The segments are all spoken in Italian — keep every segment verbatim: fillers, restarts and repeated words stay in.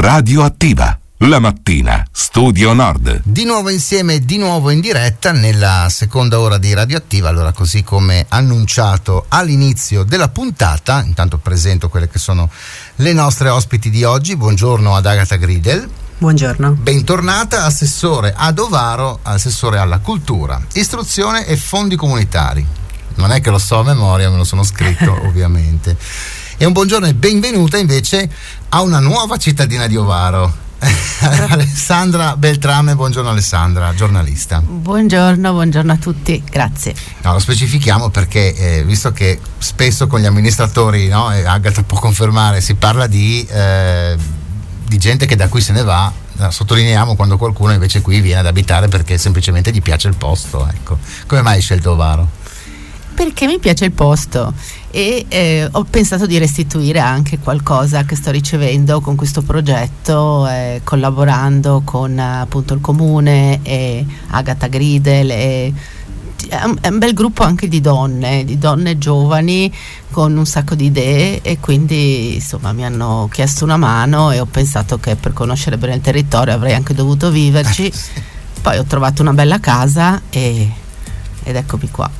Radioattiva. La mattina, Studio Nord. Di nuovo insieme, di nuovo in diretta nella seconda ora di Radioattiva. Allora, così come annunciato all'inizio della puntata, intanto presento quelle che sono le nostre ospiti di oggi. Buongiorno ad Agata Gridel. Buongiorno. Bentornata, assessore ad Ovaro, assessore alla cultura, istruzione e fondi comunitari. Non è che lo so a memoria, me lo sono scritto ovviamente. E un buongiorno e benvenuta invece a una nuova cittadina di Ovaro. Alessandra Beltrame. Buongiorno Alessandra, giornalista. Buongiorno, buongiorno a tutti, grazie. No, lo specifichiamo perché eh, visto che spesso con gli amministratori, no, e Agata può confermare, si parla di, eh, di gente che da qui se ne va. No, sottolineiamo quando qualcuno invece qui viene ad abitare perché semplicemente gli piace il posto, ecco. Come mai hai scelto Ovaro? Perché mi piace il posto e eh, ho pensato di restituire anche qualcosa che sto ricevendo con questo progetto, eh, collaborando con appunto il comune e Agata Gridel. E è un bel gruppo anche di donne, di donne giovani con un sacco di idee, e quindi insomma mi hanno chiesto una mano e ho pensato che per conoscere bene il territorio avrei anche dovuto viverci. Poi ho trovato una bella casa e, ed eccomi qua.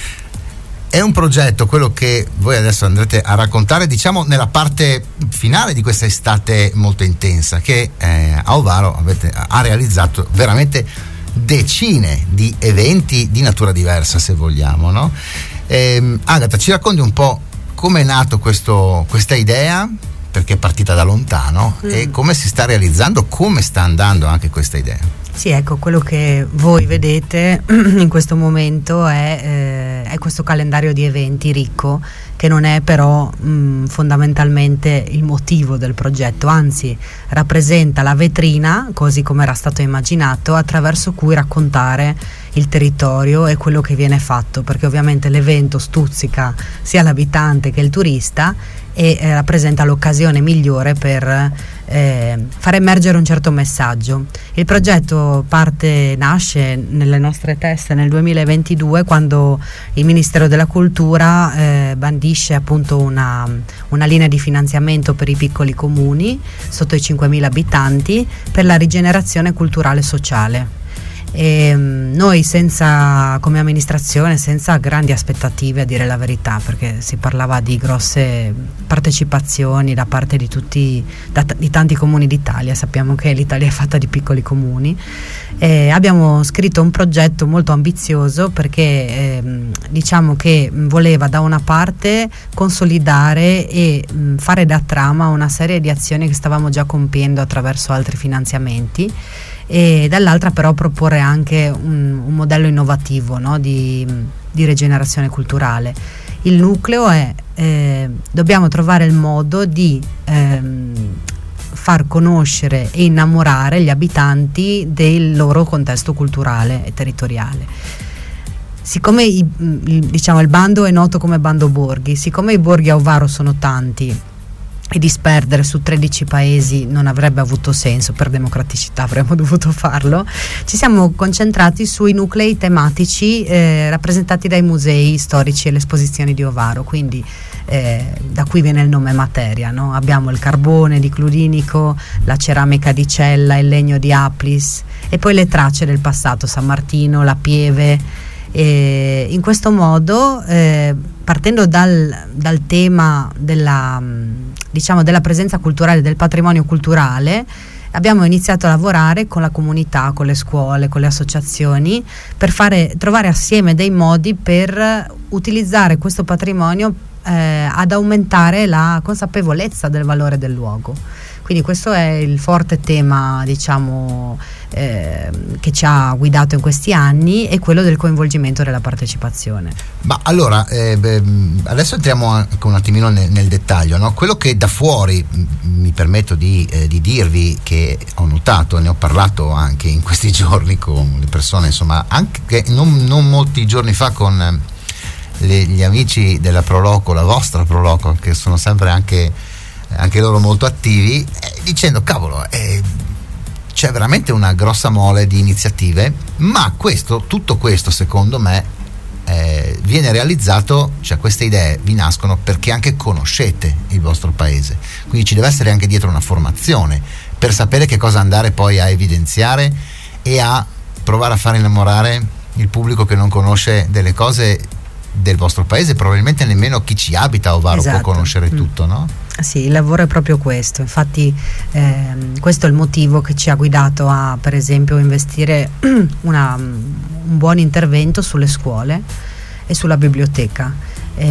È un progetto, quello che voi adesso andrete a raccontare, diciamo nella parte finale di questa estate molto intensa, che eh, a Ovaro avete, ha realizzato veramente decine di eventi di natura diversa, se vogliamo, no? Eh, Agata, ci racconti un po' come è nato questo, questa idea, perché è partita da lontano, mm. e come si sta realizzando, come sta andando anche questa idea. Sì, ecco, quello che voi vedete in questo momento è, eh, è questo calendario di eventi ricco, che non è però mh, fondamentalmente il motivo del progetto, anzi rappresenta la vetrina, così come era stato immaginato, attraverso cui raccontare il territorio e quello che viene fatto, perché ovviamente l'evento stuzzica sia l'abitante che il turista e eh, rappresenta l'occasione migliore per eh, far emergere un certo messaggio. Il progetto parte, nasce nelle nostre teste nel duemilaventidue, quando il Ministero della Cultura eh, bandisce appunto una, una linea di finanziamento per i piccoli comuni sotto i cinquemila abitanti per la rigenerazione culturale sociale. E noi senza, come amministrazione, senza grandi aspettative, a dire la verità, perché si parlava di grosse partecipazioni da parte di tutti, da, di tanti comuni d'Italia. Sappiamo che l'Italia è fatta di piccoli comuni, e abbiamo scritto un progetto molto ambizioso perché eh, diciamo che voleva da una parte consolidare e mh, fare da trama una serie di azioni che stavamo già compiendo attraverso altri finanziamenti, e dall'altra però proporre anche un, un modello innovativo, no, di, di rigenerazione culturale. Il nucleo è eh, dobbiamo trovare il modo di ehm, far conoscere e innamorare gli abitanti del loro contesto culturale e territoriale. Siccome i, il, diciamo, il bando è noto come bando borghi, siccome i borghi a Ovaro sono tanti e disperdere su tredici paesi non avrebbe avuto senso, per democraticità avremmo dovuto farlo, ci siamo concentrati sui nuclei tematici eh, rappresentati dai musei storici e le esposizioni di Ovaro, quindi eh, da qui viene il nome Materia, no? Abbiamo il carbone di Cludinico, la ceramica di Cella, il legno di Aplis e poi le tracce del passato, San Martino, la Pieve. E in questo modo, eh, partendo dal, dal tema della, diciamo, della presenza culturale, del patrimonio culturale, abbiamo iniziato a lavorare con la comunità, con le scuole, con le associazioni, per fare, trovare assieme dei modi per utilizzare questo patrimonio eh, ad aumentare la consapevolezza del valore del luogo. Quindi questo è il forte tema, diciamo, eh, che ci ha guidato in questi anni, e quello del coinvolgimento della partecipazione. Ma allora, eh, beh, adesso entriamo anche un attimino nel, nel dettaglio, no? Quello che da fuori mi permetto di, eh, di dirvi, che ho notato e ne ho parlato anche in questi giorni con le persone, insomma, anche non, non molti giorni fa con le, gli amici della Proloco, la vostra Proloco, che sono sempre anche anche loro molto attivi, eh, dicendo cavolo, eh, c'è veramente una grossa mole di iniziative, ma questo, tutto questo secondo me eh, viene realizzato, cioè queste idee vi nascono perché anche conoscete il vostro paese, quindi ci deve essere anche dietro una formazione per sapere che cosa andare poi a evidenziare e a provare a far innamorare il pubblico che non conosce delle cose del vostro paese, probabilmente nemmeno chi ci abita o Ovaro esatto. può conoscere mm. tutto, no? Sì, il lavoro è proprio questo, infatti ehm, questo è il motivo che ci ha guidato a, per esempio, investire una, un buon intervento sulle scuole e sulla biblioteca.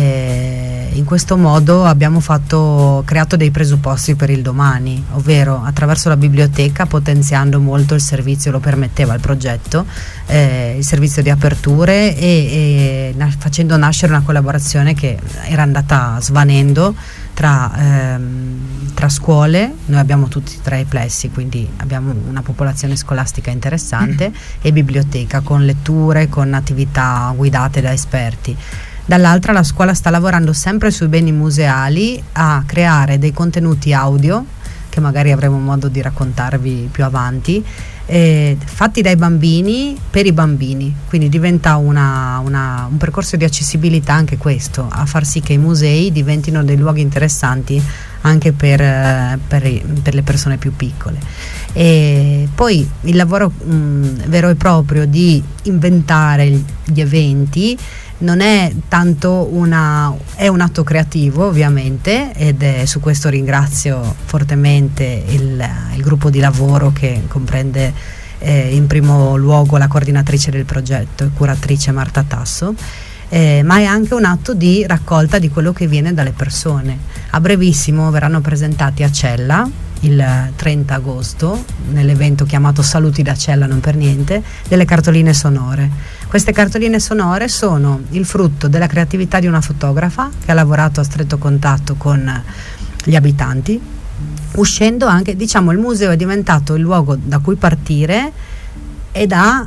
E in questo modo abbiamo fatto, creato dei presupposti per il domani, ovvero attraverso la biblioteca, potenziando molto il servizio, lo permetteva il progetto, eh, il servizio di aperture e, e na- facendo nascere una collaborazione che era andata svanendo tra, ehm, tra scuole. Noi abbiamo tutti e tre i plessi, quindi abbiamo una popolazione scolastica interessante, e biblioteca con letture, con attività guidate da esperti. Dall'altra la scuola sta lavorando sempre sui beni museali a creare dei contenuti audio che magari avremo modo di raccontarvi più avanti, eh, fatti dai bambini per i bambini, quindi diventa una, una, un percorso di accessibilità anche questo, a far sì che i musei diventino dei luoghi interessanti anche per, eh, per, per le persone più piccole. E poi il lavoro mh, vero e proprio di inventare gli eventi non è tanto una, è un atto creativo ovviamente, ed è, su questo ringrazio fortemente il, il gruppo di lavoro che comprende eh, in primo luogo la coordinatrice del progetto e curatrice Marta Tasso, eh, ma è anche un atto di raccolta di quello che viene dalle persone. A brevissimo verranno presentati a Cella il trenta agosto, nell'evento chiamato Saluti da Cella, non per niente, delle cartoline sonore. Queste cartoline sonore sono il frutto della creatività di una fotografa che ha lavorato a stretto contatto con gli abitanti, uscendo anche, diciamo, il museo è diventato il luogo da cui partire e da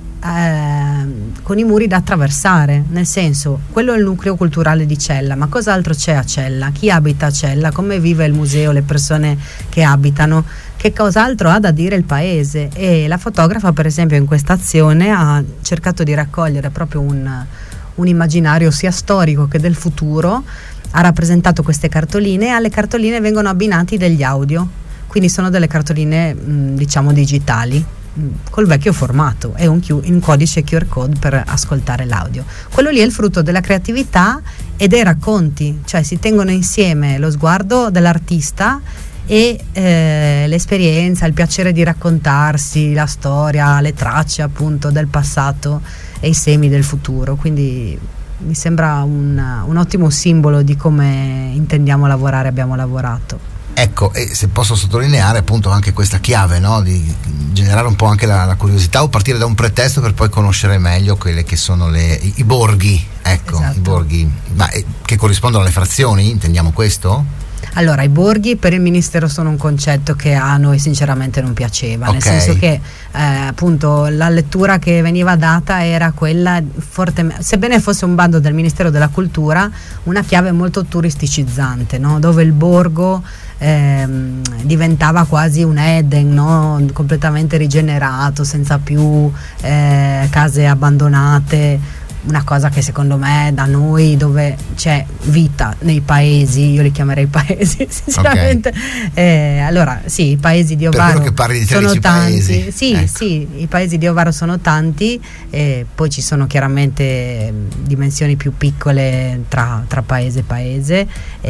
eh, con i muri da attraversare, nel senso, quello è il nucleo culturale di Cella, ma cos'altro c'è a Cella? Chi abita a Cella? Come vive il museo, le persone che abitano? Che cos'altro ha da dire il paese? E la fotografa, per esempio, in questa azione ha cercato di raccogliere proprio un, un immaginario sia storico che del futuro, ha rappresentato queste cartoline, e alle cartoline vengono abbinati degli audio, quindi sono delle cartoline mh, diciamo digitali, mh, col vecchio formato, è un, Q, un codice Q R code per ascoltare l'audio. Quello lì è il frutto della creatività e dei racconti, cioè si tengono insieme lo sguardo dell'artista e eh, l'esperienza, il piacere di raccontarsi la storia, le tracce appunto del passato e i semi del futuro. Quindi mi sembra un, un ottimo simbolo di come intendiamo lavorare, abbiamo lavorato. Ecco, e se posso sottolineare appunto anche questa chiave, no? Di generare un po' anche la, la curiosità, o partire da un pretesto per poi conoscere meglio quelle che sono le, i, i borghi, ecco, esatto. I borghi, ma eh, che corrispondono alle frazioni, intendiamo questo? Allora, i borghi per il Ministero sono un concetto che a noi sinceramente non piaceva, okay. Nel senso che eh, appunto la lettura che veniva data era quella fortemente, sebbene fosse un bando del Ministero della Cultura, una chiave molto turisticizzante, no? Dove il borgo ehm, diventava quasi un Eden, no? Completamente rigenerato, senza più eh, case abbandonate. Una cosa che secondo me da noi, dove c'è vita nei paesi, io li chiamerei paesi sinceramente, okay. eh, allora sì, i paesi di Ovaro che parli di sono tanti, paesi. sì, ecco. sì, i paesi di Ovaro sono tanti, eh, poi ci sono chiaramente dimensioni più piccole tra, tra paese e paese,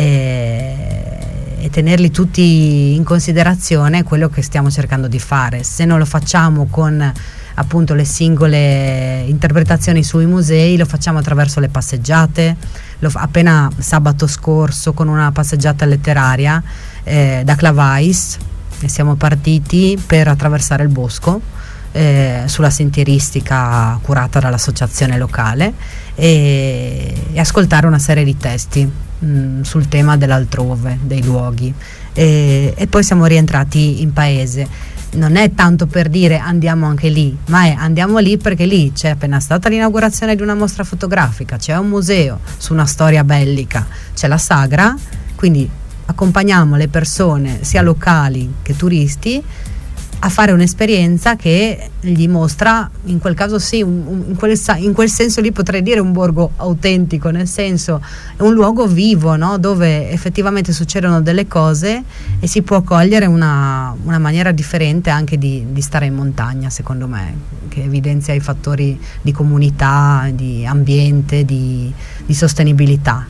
eh, e tenerli tutti in considerazione è quello che stiamo cercando di fare. Se non lo facciamo con appunto le singole interpretazioni sui musei, lo facciamo attraverso le passeggiate. Lo fa, appena sabato scorso con una passeggiata letteraria eh, da Clavais e siamo partiti per attraversare il bosco eh, sulla sentieristica curata dall'associazione locale e, e ascoltare una serie di testi mh, sul tema dell'altrove, dei luoghi, e, e poi siamo rientrati in paese. Non è tanto per dire andiamo anche lì, ma è andiamo lì perché lì c'è appena stata l'inaugurazione di una mostra fotografica, c'è un museo su una storia bellica, c'è la sagra, quindi accompagniamo le persone sia locali che turisti a fare un'esperienza che gli mostra, in quel caso sì, un, un, in, quel, in quel senso lì potrei dire un borgo autentico, nel senso è un luogo vivo, no? Dove effettivamente succedono delle cose e si può cogliere una, una maniera differente anche di, di stare in montagna, secondo me, che evidenzia i fattori di comunità, di ambiente, di, di sostenibilità.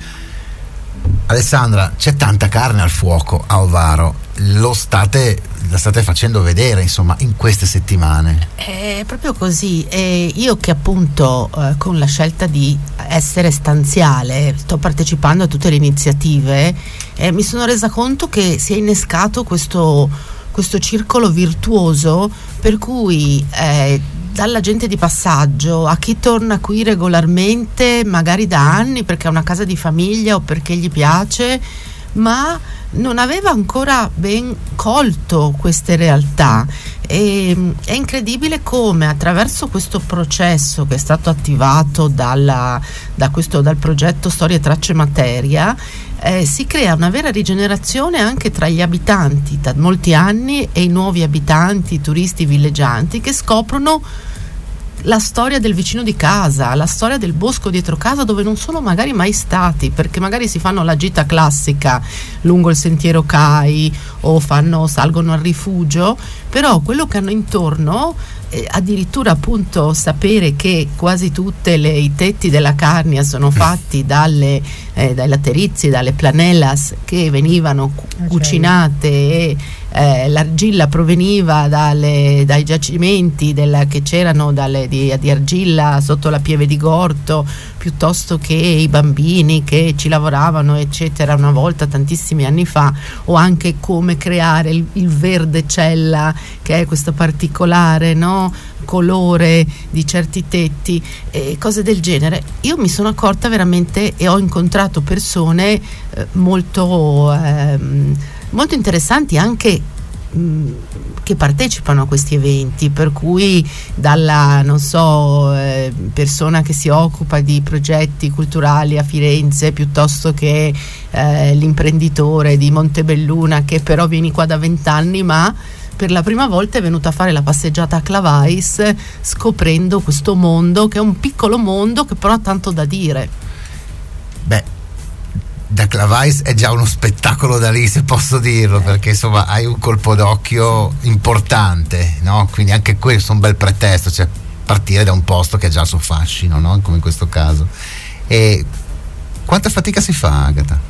Alessandra, c'è tanta carne al fuoco a Ovaro, lo state, la state facendo vedere insomma in queste settimane. È proprio così, e io che appunto eh, con la scelta di essere stanziale sto partecipando a tutte le iniziative, eh, mi sono resa conto che si è innescato questo, questo circolo virtuoso per cui eh, dalla gente di passaggio a chi torna qui regolarmente, magari da anni perché ha una casa di famiglia o perché gli piace, ma non aveva ancora ben colto queste realtà. E, è incredibile come attraverso questo processo che è stato attivato dalla, da questo, dal progetto Storie Tracce Materia, eh, si crea una vera rigenerazione anche tra gli abitanti da molti anni e i nuovi abitanti, i turisti villeggianti che scoprono la storia del vicino di casa, la storia del bosco dietro casa dove non sono magari mai stati, perché magari si fanno la gita classica lungo il sentiero Cai o fanno, salgono al rifugio, però quello che hanno intorno, eh, addirittura appunto sapere che quasi tutte le, i tetti della Carnia sono fatti dalle, eh, dai laterizi, dalle planellas che venivano cu- cucinate e Eh, l'argilla proveniva dalle, dai giacimenti della, che c'erano dalle, di, di argilla sotto la pieve di Gorto, piuttosto che i bambini che ci lavoravano eccetera una volta tantissimi anni fa, o anche come creare il, il verde cella, che è questo particolare, no, colore di certi tetti e cose del genere. Io mi sono accorta veramente e ho incontrato persone eh, molto ehm, molto interessanti anche mh, che partecipano a questi eventi, per cui dalla non so eh, persona che si occupa di progetti culturali a Firenze, piuttosto che eh, l'imprenditore di Montebelluna che però vieni qua da vent'anni ma per la prima volta è venuta a fare la passeggiata a Clavais scoprendo questo mondo che è un piccolo mondo che però ha tanto da dire. Beh, da Clavais è già uno spettacolo da lì, se posso dirlo, perché insomma hai un colpo d'occhio importante, no? Quindi anche questo è un bel pretesto, cioè partire da un posto che ha già il suo fascino, no? Come in questo caso. E quanta fatica si fa, Agata?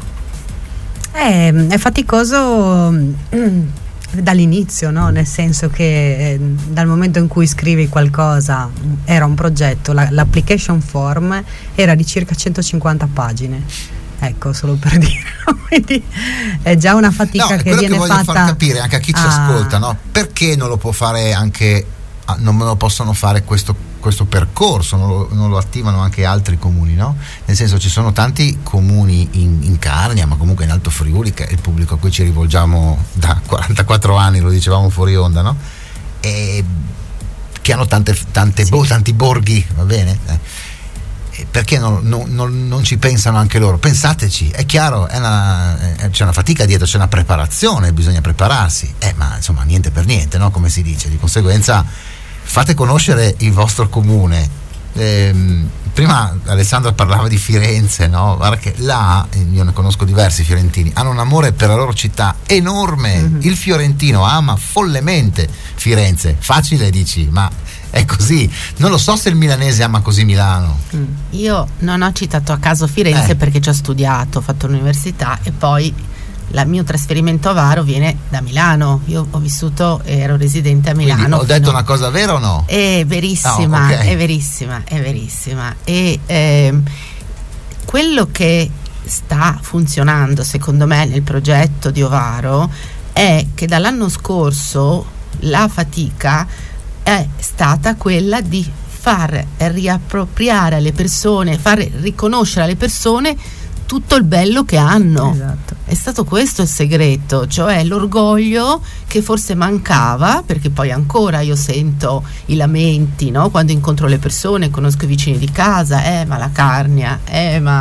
È, è faticoso dall'inizio, no? Nel senso che eh, dal momento in cui scrivi qualcosa, era un progetto, la, l'application form era di circa centocinquanta pagine. Ecco, solo per dire, quindi è già una fatica no, che viene che voglio fatta. Far capire anche a chi ci ah. ascolta, no? Perché non lo può fare anche, non me lo possono fare questo, questo percorso, non lo, non lo attivano anche altri comuni, no? Nel senso, ci sono tanti comuni in, in Carnia, ma comunque in Alto Friuli, che è il pubblico a cui ci rivolgiamo da quarantaquattro anni, lo dicevamo fuori onda, no? E che hanno tante, tante sì. boh, tanti borghi, va bene? Eh. Perché non, non, non, non ci pensano anche loro? Pensateci, è chiaro, è una, è, c'è una fatica dietro, c'è una preparazione, bisogna prepararsi, eh, ma insomma niente per niente, no? Come si dice, di conseguenza fate conoscere il vostro comune. Ehm, prima Alessandra parlava di Firenze, no? Guarda che là, io ne conosco diversi fiorentini, hanno un amore per la loro città enorme. Mm-hmm. Il fiorentino ama follemente Firenze. Facile dici, ma è così. Non lo so se il milanese ama così Milano. Mm. Io non ho citato a caso Firenze eh. perché ci ho studiato, ho fatto l'università e poi il mio trasferimento a Varo viene da Milano. Io ho vissuto, ero residente a Milano. Quindi ho detto una cosa vera o no? È verissima, oh, okay. è verissima, è verissima. E ehm, quello che sta funzionando secondo me nel progetto di Ovaro è che dall'anno scorso la fatica è stata quella di far riappropriare alle persone, far riconoscere alle persone tutto il bello che hanno. Esatto. È stato questo il segreto, cioè l'orgoglio che forse mancava, perché poi ancora io sento i lamenti, no? Quando incontro le persone, conosco i vicini di casa, eh ma la Carnia, eh ma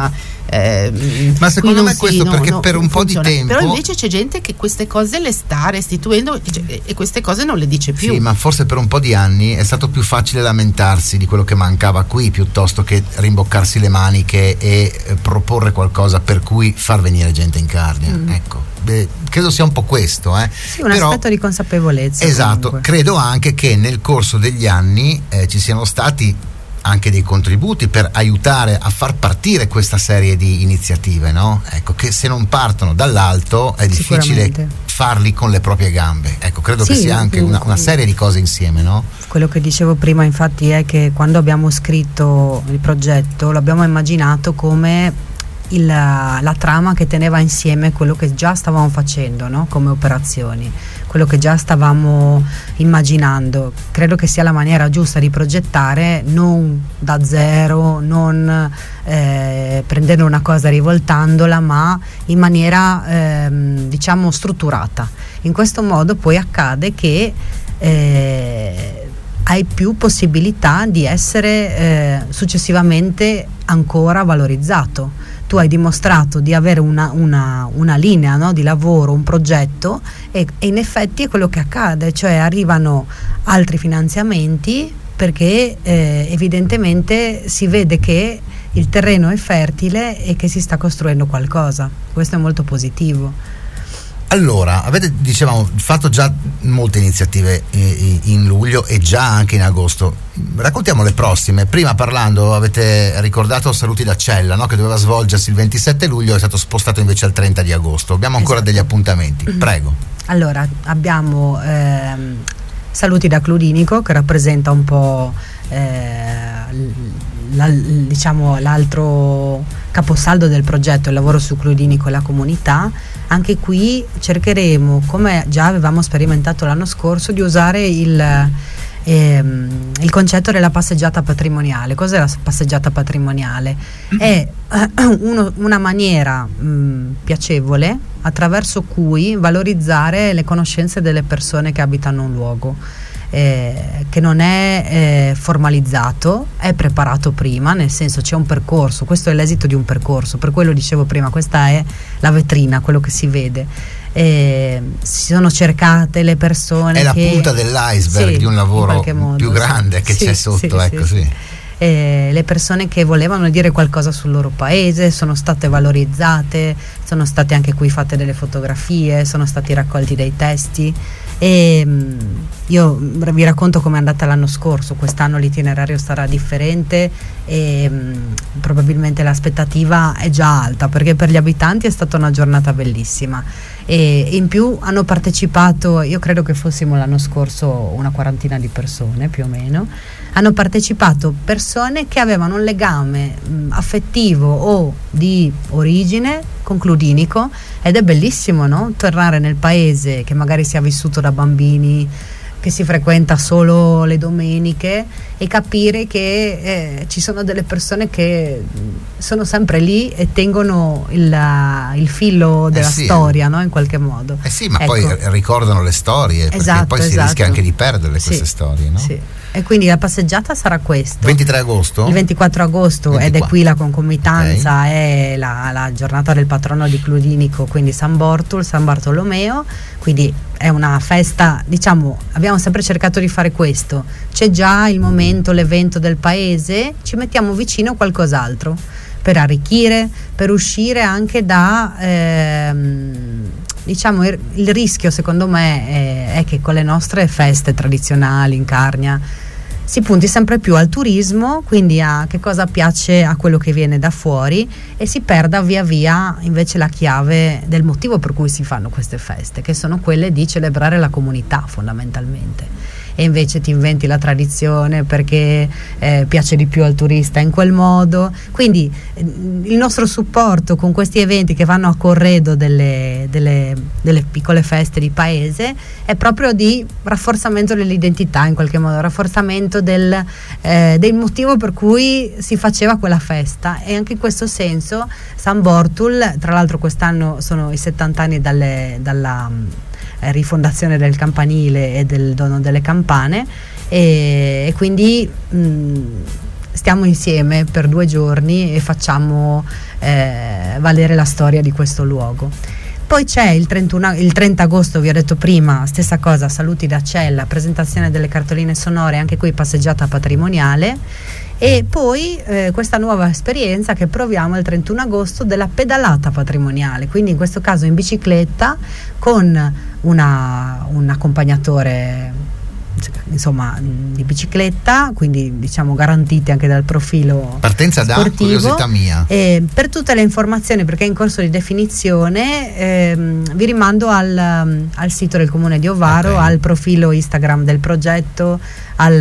Eh, ma secondo me sì, questo no, perché no, per un funziona. po' di tempo, però invece c'è gente che queste cose le sta restituendo e, e queste cose non le dice più. Sì, ma forse per un po' di anni è stato più facile lamentarsi di quello che mancava qui piuttosto che rimboccarsi le maniche e eh, proporre qualcosa per cui far venire gente in Carnia. Mm. Ecco, eh, credo sia un po' questo, eh. Sì, un Però, aspetto di consapevolezza. esatto, comunque. Credo anche che nel corso degli anni eh, ci siano stati anche dei contributi per aiutare a far partire questa serie di iniziative, no? Ecco, che se non partono dall'alto è difficile farli con le proprie gambe. Ecco, credo sì, che sia anche una, una serie di cose insieme, no? Quello che dicevo prima infatti è che quando abbiamo scritto il progetto l'abbiamo immaginato come il, la trama che teneva insieme quello che già stavamo facendo, no? Come operazioni, quello che già stavamo immaginando. Credo che sia la maniera giusta di progettare, non da zero, non eh, prendendo una cosa e rivoltandola, ma in maniera ehm, diciamo strutturata. In questo modo poi accade che eh, hai più possibilità di essere eh, successivamente ancora valorizzato. Tu hai dimostrato di avere una, una, una linea, no, di lavoro, un progetto e, e in effetti è quello che accade, cioè arrivano altri finanziamenti perché eh, evidentemente si vede che il terreno è fertile e che si sta costruendo qualcosa. Questo è molto positivo. Allora, avete, dicevamo, fatto già molte iniziative eh, in luglio e già anche in agosto. Raccontiamo le prossime. Prima parlando avete ricordato Saluti da Cella, no? Che doveva svolgersi il ventisette luglio, è stato spostato invece al trenta di agosto. Abbiamo ancora esatto. degli appuntamenti. Prego. Allora, abbiamo ehm, Saluti da Cludinico, che rappresenta un po' eh, la, diciamo l'altro caposaldo del progetto, il lavoro su Cludinico e la comunità. Anche qui cercheremo, come già avevamo sperimentato l'anno scorso, di usare il, ehm, il concetto della passeggiata patrimoniale. Cos'è la passeggiata patrimoniale? È uno, una maniera mh, piacevole attraverso cui valorizzare le conoscenze delle persone che abitano un luogo. Eh, che non è eh, formalizzato, è preparato prima, nel senso c'è un percorso, questo è l'esito di un percorso, per quello dicevo prima, questa è la vetrina, quello che si vede. Eh, si sono cercate le persone, è la che, punta dell'iceberg sì, di un lavoro modo, più grande sì, che sì, c'è sotto, sì, ecco sì, sì. Sì. Eh, le persone che volevano dire qualcosa sul loro paese sono state valorizzate, sono state anche qui fatte delle fotografie, sono stati raccolti dei testi. E io vi racconto come è andata l'anno scorso. Quest'anno l'itinerario sarà differente e mh, probabilmente l'aspettativa è già alta, perché per gli abitanti è stata una giornata bellissima e in più hanno partecipato, io credo che fossimo l'anno scorso una quarantina di persone più o meno, hanno partecipato persone che avevano un legame mh, affettivo o di origine con Cludinico, ed è bellissimo, no? Tornare nel paese che magari si è vissuto da bambini, che si frequenta solo le domeniche, e capire che eh, ci sono delle persone che sono sempre lì e tengono il, il filo della eh sì, storia, no? In qualche modo. Eh sì, ma ecco. Poi ricordano le storie, perché esatto, poi esatto. si rischia anche di perderle sì, queste storie, no? Sì. E quindi la passeggiata sarà questo. ventitré agosto? Il ventiquattro agosto, ventiquattro. Ed è qui la concomitanza, okay. È la, la giornata del patrono di Cludinico, quindi San Bortul, San Bartolomeo, quindi è una festa, diciamo, abbiamo sempre cercato di fare questo. C'è già il momento, l'evento del paese, ci mettiamo vicino qualcos'altro per arricchire, per uscire anche da ehm, diciamo il, il rischio secondo me è, è che con le nostre feste tradizionali in Carnia si punti sempre più al turismo, quindi a che cosa piace a quello che viene da fuori, e si perda via via invece la chiave del motivo per cui si fanno queste feste, che sono quelle di celebrare la comunità fondamentalmente. E invece ti inventi la tradizione perché eh, piace di più al turista in quel modo. Quindi eh, il nostro supporto con questi eventi che vanno a corredo delle, delle, delle piccole feste di paese è proprio di rafforzamento dell'identità, in qualche modo, rafforzamento del, eh, del motivo per cui si faceva quella festa. E anche in questo senso San Bortul, tra l'altro quest'anno sono i settanta anni dalle, dalla rifondazione del campanile e del dono delle campane, e, e quindi mh, stiamo insieme per due giorni e facciamo eh, valere la storia di questo luogo. Poi c'è il, trentuno, il trenta agosto, vi ho detto prima, stessa cosa, saluti da Cella, presentazione delle cartoline sonore, anche qui passeggiata patrimoniale. E poi eh, questa nuova esperienza che proviamo il trentuno agosto della pedalata patrimoniale, quindi in questo caso in bicicletta con una, un accompagnatore insomma di bicicletta, quindi diciamo garantiti anche dal profilo partenza sportivo. Da curiosità mia, e per tutte le informazioni, perché è in corso di definizione, ehm, vi rimando al, al sito del Comune di Ovaro, okay. al profilo Instagram del progetto, al,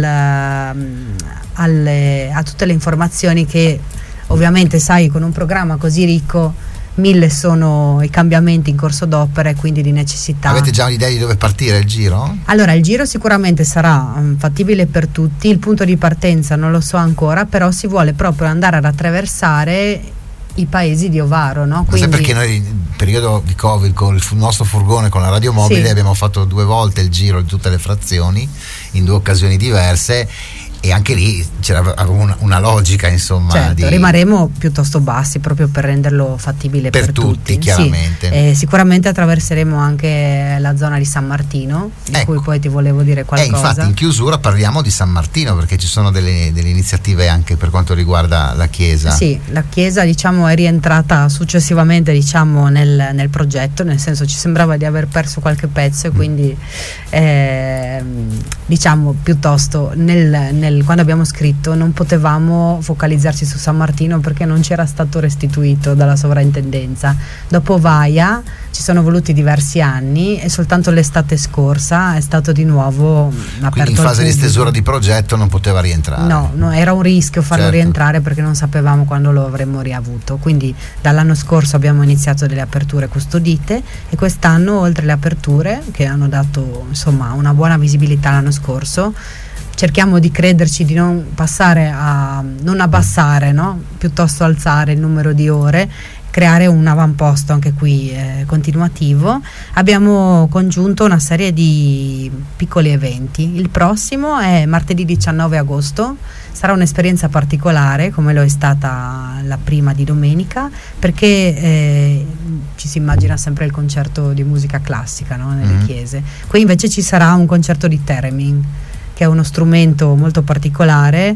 alle, a tutte le informazioni che ovviamente sai, con un programma così ricco mille sono i cambiamenti in corso d'opera e quindi di necessità. Avete già un'idea di dove partire il giro? Allora, il giro sicuramente sarà um, fattibile per tutti, il punto di partenza non lo so ancora, però si vuole proprio andare ad attraversare i paesi di Ovaro, no? Quindi... perché noi nel periodo di Covid con il nostro furgone, con la radiomobile, sì. abbiamo fatto due volte il giro di tutte le frazioni in due occasioni diverse, e anche lì c'era una, una logica, insomma. Certo, di... rimarremo piuttosto bassi proprio per renderlo fattibile per, per tutti, tutti chiaramente. Sì. E sicuramente attraverseremo anche la zona di San Martino, di ecco. cui poi ti volevo dire qualcosa. E infatti in chiusura parliamo di San Martino, perché ci sono delle, delle iniziative anche per quanto riguarda la chiesa. Sì, la chiesa diciamo è rientrata successivamente diciamo nel, nel progetto, nel senso ci sembrava di aver perso qualche pezzo e quindi mm. eh, diciamo piuttosto nel, nel quando abbiamo scritto non potevamo focalizzarci su San Martino perché non c'era stato restituito dalla sovrintendenza. Dopo Vaia ci sono voluti diversi anni e soltanto l'estate scorsa è stato di nuovo aperto. Quindi in fase di stesura di progetto non poteva rientrare. No, no, era un rischio farlo certo. rientrare perché non sapevamo quando lo avremmo riavuto. Quindi dall'anno scorso abbiamo iniziato delle aperture custodite e quest'anno, oltre alle aperture che hanno dato insomma una buona visibilità l'anno scorso, cerchiamo di crederci, di non passare a non abbassare, no? Piuttosto alzare il numero di ore, creare un avamposto anche qui eh, continuativo. Abbiamo congiunto una serie di piccoli eventi. Il prossimo è martedì diciannove agosto, sarà un'esperienza particolare come lo è stata la prima di domenica, perché eh, ci si immagina sempre il concerto di musica classica, no? Nelle mm-hmm. chiese. Qui invece ci sarà un concerto di theremin, che è uno strumento molto particolare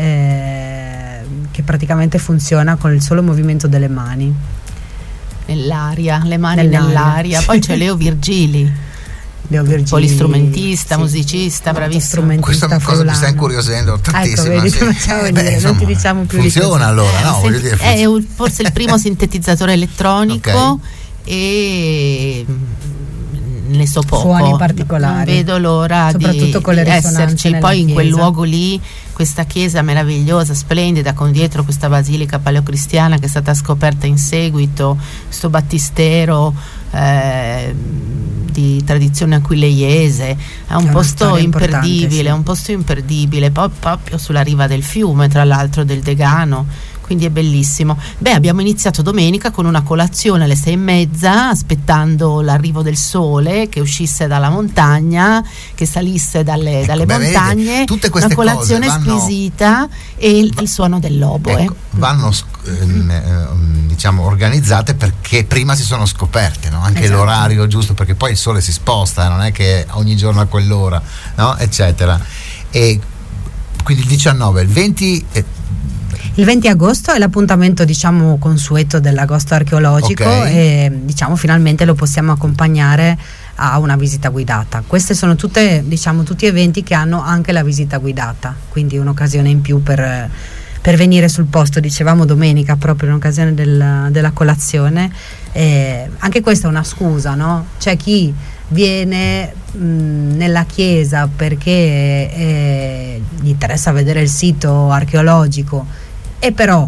eh, che praticamente funziona con il solo movimento delle mani. Nell'aria, le mani nell'aria. nell'aria. Poi c'è Leo Virgili. Leo Virgili, polistrumentista, sì, musicista, bravissimo. Questa cosa friulano. Mi sta incuriosendo tantissimo. Ecco, vedi, sì. eh, beh, dire, insomma, non ti diciamo più funziona di allora, no? Eh, Voglio dire, è un, forse il primo sintetizzatore elettronico okay. e ne so poco, suoni particolari, non vedo l'ora soprattutto di, con le di esserci poi in chiesa. Quel luogo lì, questa chiesa meravigliosa, splendida, con dietro questa basilica paleocristiana che è stata scoperta in seguito, questo battistero eh, di tradizione aquileiese, è un è posto imperdibile, sì. è un posto imperdibile, poi proprio sulla riva del fiume, tra l'altro del Degano. Quindi è bellissimo. Beh, abbiamo iniziato domenica con una colazione alle sei e mezza, aspettando l'arrivo del sole che uscisse dalla montagna, che salisse dalle, ecco, dalle beh, montagne. Vedete, tutte queste una colazione cose vanno, squisita e il, il suono del lobo. Ecco, eh. vanno ehm, diciamo organizzate perché prima si sono scoperte, no? Anche esatto. l'orario giusto, perché poi il sole si sposta, non è che ogni giorno a quell'ora, no? Eccetera. E quindi il diciannove, il venti. Eh, Il venti agosto è l'appuntamento diciamo consueto dell'agosto archeologico okay. e diciamo finalmente lo possiamo accompagnare a una visita guidata. Queste sono tutte diciamo tutti eventi che hanno anche la visita guidata, quindi un'occasione in più per, per venire sul posto. Dicevamo domenica proprio in occasione del, della colazione, eh, anche questa è una scusa, no? C'è chi viene mh, nella chiesa perché eh, gli interessa vedere il sito archeologico e però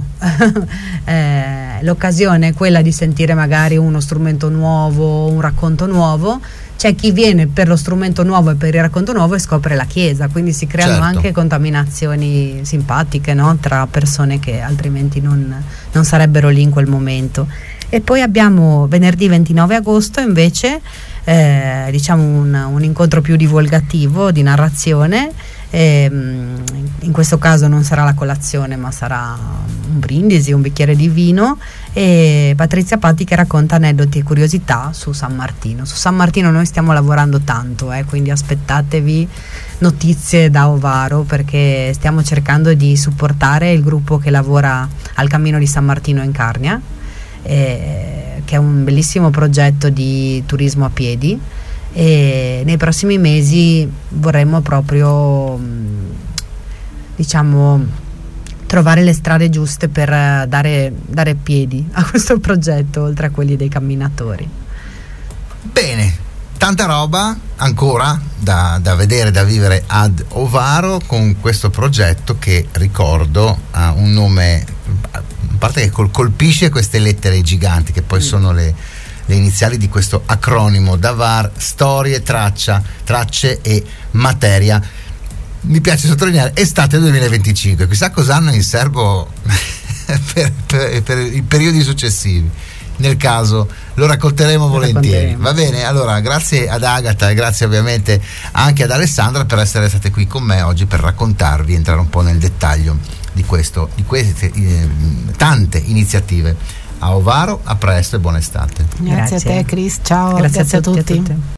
eh, l'occasione è quella di sentire magari uno strumento nuovo, un racconto nuovo. C'è chi viene per lo strumento nuovo e per il racconto nuovo e scopre la chiesa, quindi si creano certo. anche contaminazioni simpatiche, no? Tra persone che altrimenti non, non sarebbero lì in quel momento. E poi abbiamo venerdì ventinove agosto invece eh, diciamo un, un incontro più divulgativo, di narrazione, E, in questo caso non sarà la colazione, ma sarà un brindisi, un bicchiere di vino, e Patrizia Patti che racconta aneddoti e curiosità su San Martino. Su San Martino noi stiamo lavorando tanto, eh, quindi aspettatevi notizie da Ovaro, perché stiamo cercando di supportare il gruppo che lavora al Cammino di San Martino in Carnia, eh, che è un bellissimo progetto di turismo a piedi, e nei prossimi mesi vorremmo proprio, diciamo, trovare le strade giuste per dare, dare piedi a questo progetto, oltre a quelli dei camminatori. Bene, tanta roba ancora da, da vedere, da vivere ad Ovaro con questo progetto che, ricordo, ha un nome, a parte che col, colpisce queste lettere giganti che poi mm. sono le, le iniziali di questo acronimo D A V A R, storie, traccia, tracce e materia. Mi piace sottolineare estate duemilaventicinque, chissà cosa hanno in serbo per, per, per i periodi successivi. Nel caso lo racconteremo volentieri. Va bene, allora grazie ad Agata e grazie ovviamente anche ad Alessandra per essere state qui con me oggi per raccontarvi, entrare un po' nel dettaglio di questo, di queste eh, tante iniziative a Ovaro. A presto e buona estate. Grazie, grazie a te Chris, ciao, grazie, grazie a tutti, a tutti. A tutti.